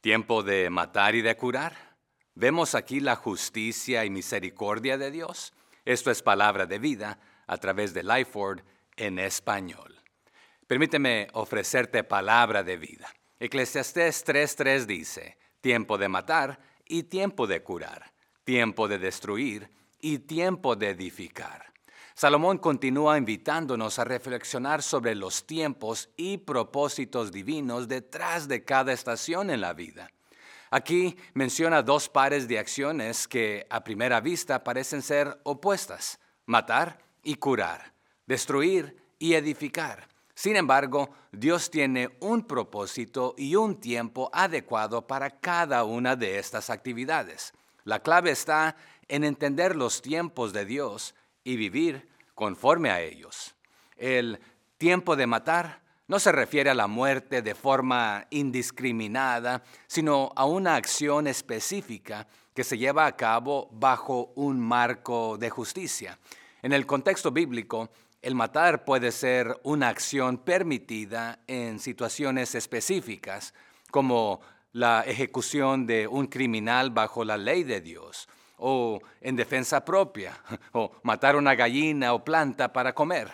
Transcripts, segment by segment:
Tiempo de matar y de curar. Vemos aquí la justicia y misericordia de Dios. Esto es palabra de vida a través de Lifeword en español. Permíteme ofrecerte palabra de vida. Eclesiastés 3:3 dice, tiempo de matar y tiempo de curar, tiempo de destruir y tiempo de edificar. Salomón continúa invitándonos a reflexionar sobre los tiempos y propósitos divinos detrás de cada estación en la vida. Aquí menciona dos pares de acciones que a primera vista parecen ser opuestas: matar y curar, destruir y edificar. Sin embargo, Dios tiene un propósito y un tiempo adecuado para cada una de estas actividades. La clave está en entender los tiempos de Dios y vivir conforme a ellos. El tiempo de matar no se refiere a la muerte de forma indiscriminada, sino a una acción específica que se lleva a cabo bajo un marco de justicia. En el contexto bíblico, el matar puede ser una acción permitida en situaciones específicas, como la ejecución de un criminal bajo la ley de Dios, o en defensa propia, o matar una gallina o planta para comer.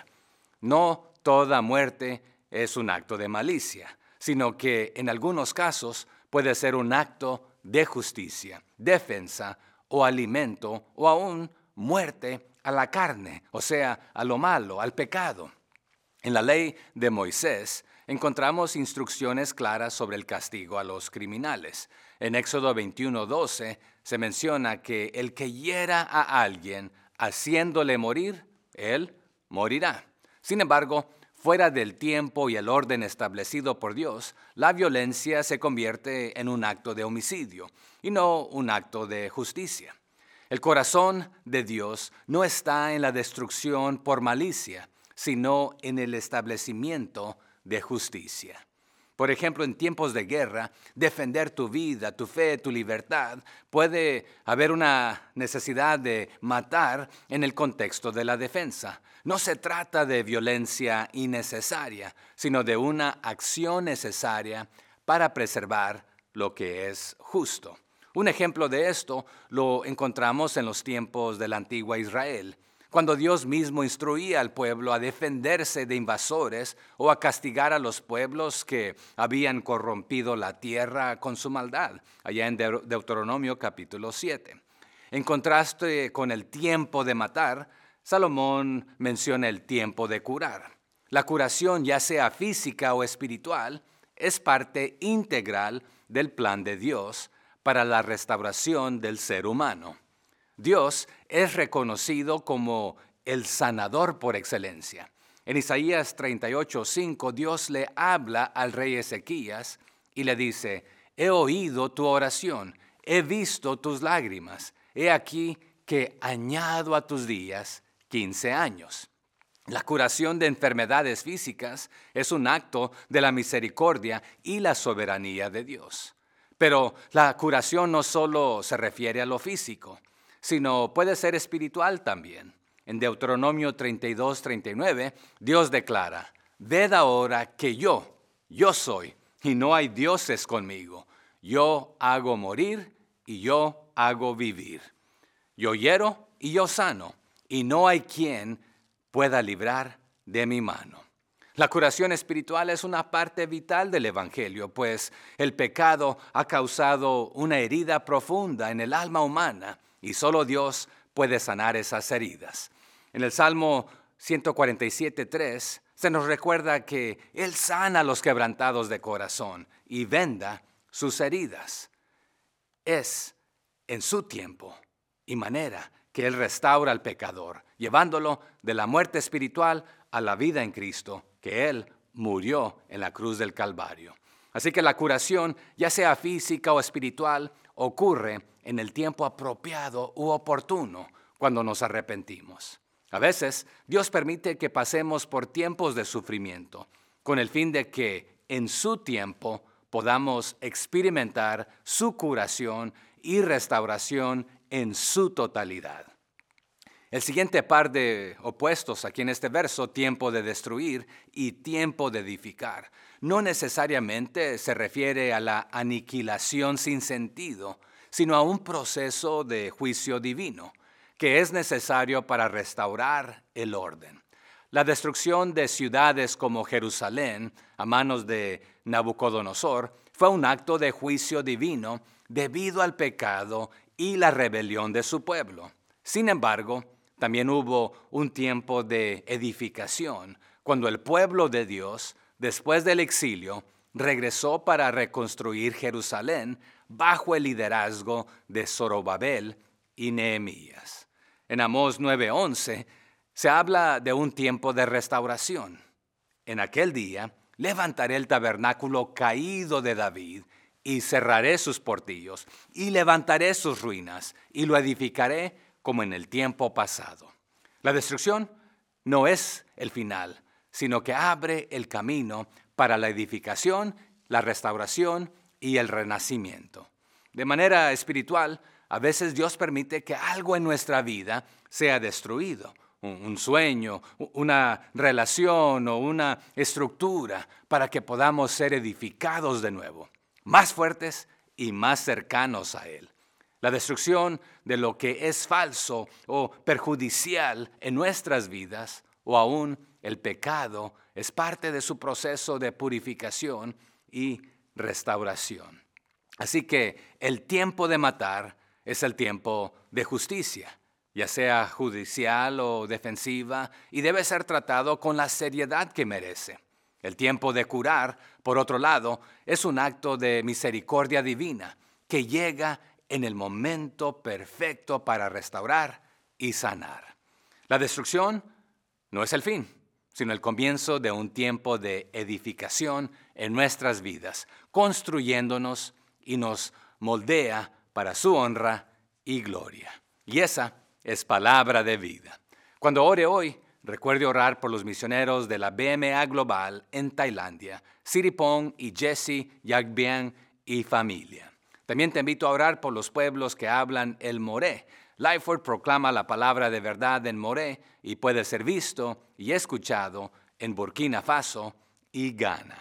No toda muerte es un acto de malicia, sino que en algunos casos puede ser un acto de justicia, defensa o alimento, o aún muerte a la carne, o sea, a lo malo, al pecado. En la ley de Moisés encontramos instrucciones claras sobre el castigo a los criminales. En Éxodo 21:12 se menciona que el que hiera a alguien haciéndole morir, él morirá. Sin embargo, fuera del tiempo y el orden establecido por Dios, la violencia se convierte en un acto de homicidio y no un acto de justicia. El corazón de Dios no está en la destrucción por malicia, sino en el establecimiento de justicia. Por ejemplo, en tiempos de guerra, defender tu vida, tu fe, tu libertad, puede haber una necesidad de matar en el contexto de la defensa. No se trata de violencia innecesaria, sino de una acción necesaria para preservar lo que es justo. Un ejemplo de esto lo encontramos en los tiempos de la antigua Israel, cuando Dios mismo instruía al pueblo a defenderse de invasores o a castigar a los pueblos que habían corrompido la tierra con su maldad, allá en Deuteronomio capítulo 7. En contraste con el tiempo de matar, Salomón menciona el tiempo de curar. La curación, ya sea física o espiritual, es parte integral del plan de Dios para la restauración del ser humano. Dios es reconocido como el sanador por excelencia. En Isaías 38:5, Dios le habla al rey Ezequías y le dice: he oído tu oración, he visto tus lágrimas, he aquí que añado a tus días 15 años. La curación de enfermedades físicas es un acto de la misericordia y la soberanía de Dios. Pero la curación no solo se refiere a lo físico, sino puede ser espiritual también. En Deuteronomio 32:39, Dios declara: ved ahora que yo soy, y no hay dioses conmigo. Yo hago morir y yo hago vivir. Yo hiero y yo sano, y no hay quien pueda librar de mi mano. La curación espiritual es una parte vital del Evangelio, pues el pecado ha causado una herida profunda en el alma humana y solo Dios puede sanar esas heridas. En el Salmo 147:3 se nos recuerda que Él sana a los quebrantados de corazón y venda sus heridas. Es en su tiempo y manera que Él restaura al pecador, llevándolo de la muerte espiritual a la vida en Cristo, que Él murió en la cruz del Calvario. Así que la curación, ya sea física o espiritual, ocurre en el tiempo apropiado u oportuno cuando nos arrepentimos. A veces, Dios permite que pasemos por tiempos de sufrimiento, con el fin de que en su tiempo podamos experimentar su curación y restauración en su totalidad. El siguiente par de opuestos aquí en este verso, tiempo de destruir y tiempo de edificar, no necesariamente se refiere a la aniquilación sin sentido, sino a un proceso de juicio divino que es necesario para restaurar el orden. La destrucción de ciudades como Jerusalén a manos de Nabucodonosor fue un acto de juicio divino debido al pecado y la rebelión de su pueblo. Sin embargo, también hubo un tiempo de edificación, cuando el pueblo de Dios, después del exilio, regresó para reconstruir Jerusalén bajo el liderazgo de Zorobabel y Nehemías. En Amós 9:11 se habla de un tiempo de restauración. En aquel día levantaré el tabernáculo caído de David y cerraré sus portillos y levantaré sus ruinas y lo edificaré como en el tiempo pasado. La destrucción no es el final, sino que abre el camino para la edificación, la restauración y el renacimiento. De manera espiritual, a veces Dios permite que algo en nuestra vida sea destruido, un sueño, una relación o una estructura, para que podamos ser edificados de nuevo, más fuertes y más cercanos a Él. La destrucción de lo que es falso o perjudicial en nuestras vidas, o aún el pecado, es parte de su proceso de purificación y restauración. Así que el tiempo de matar es el tiempo de justicia, ya sea judicial o defensiva, y debe ser tratado con la seriedad que merece. El tiempo de curar, por otro lado, es un acto de misericordia divina que llega en el momento perfecto para restaurar y sanar. La destrucción no es el fin, sino el comienzo de un tiempo de edificación en nuestras vidas, construyéndonos y nos moldea para su honra y gloria. Y esa es palabra de vida. Cuando ore hoy, recuerde orar por los misioneros de la BMA Global en Tailandia, Siripong y Jesse Yagbian y familia. También te invito a orar por los pueblos que hablan el moré. Lifeword proclama la palabra de verdad en moré y puede ser visto y escuchado en Burkina Faso y Ghana.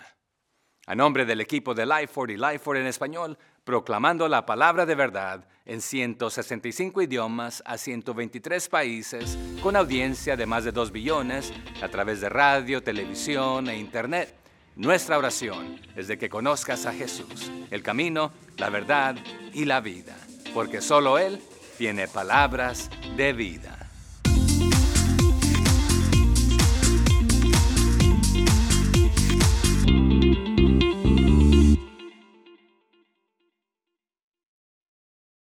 A nombre del equipo de Lifeword y Lifeword en español, proclamando la palabra de verdad en 165 idiomas a 123 países, con audiencia de más de 2 billones a través de radio, televisión e internet. Nuestra oración es de que conozcas a Jesús, el camino, la verdad y la vida, porque solo Él tiene palabras de vida.